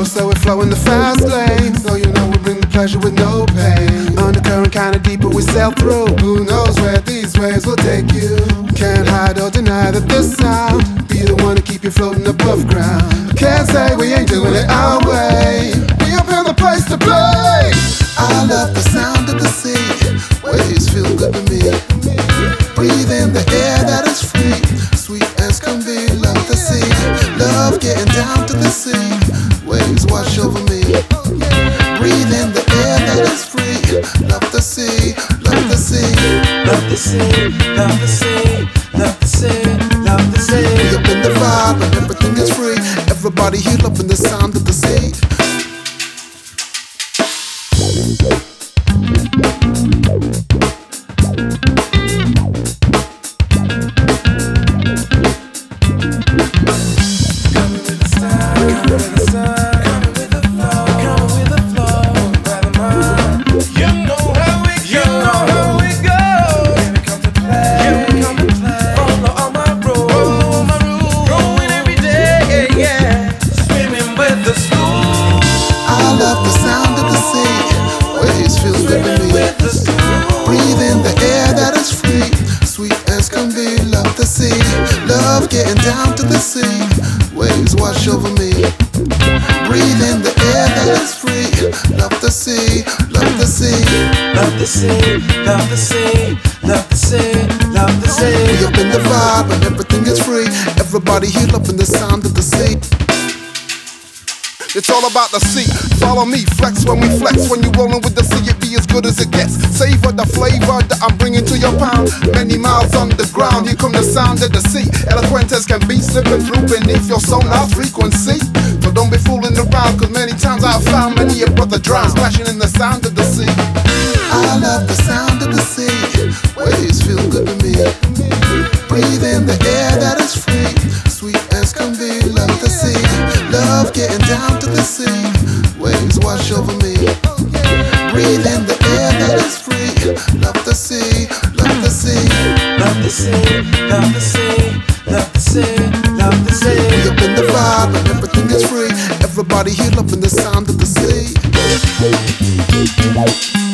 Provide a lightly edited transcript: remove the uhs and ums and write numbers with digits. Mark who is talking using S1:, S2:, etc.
S1: so we flow in the fast lane. So you know we bring the pleasure with no pain. Undercurrent kinda deep, but we sail through. Who knows where these waves will take you? Can't hide or deny that this sound be the one to keep you floating above ground. Can't say we ain't doing it our way. We up in the place to play. I love the sound of the sea. Waves feel good to me. Breathe in the air that is free. Sweet as can be, love the sea. Love getting down to the sea. Waves wash over me. Breathe in the air that is free. Love the sea, love the sea.
S2: Love the sea, love the sea, love the sea, love the sea.
S1: We up in the vibe and everything is free. Everybody heal up in the sound of the sea. Love getting down to the sea. Waves wash over me. Breathe in the air that is free. Love the sea, love the sea.
S2: Love the sea, love the sea, love the sea, love the sea.
S1: We up in the vibe and everything is free. Everybody heal up in the sound of the sea. It's all about the sea. Follow me, flex when we flex. When you rollin' with the sea, it be as good as it gets. Savor the flavor that I'm bringing to your pound. Many miles underground, here come the sound of the sea. Eloquent as can be, slipping through beneath your sonar frequency. So don't be fooling around, cause many times I've found many a brother drown, splashing in the sound of the sea. I love the sound of the sea. Waves feel good to me. Breathe in the air that is free. Sweet as can be, love the sea. Love getting down to the sea. Waves wash over me. Breathe in the air that is free. Love the sea, love the sea.
S2: Love the sea, love the sea, love the sea, love the sea.
S1: We up in the vibe and everything is free. Everybody heal up in the sound of the sea.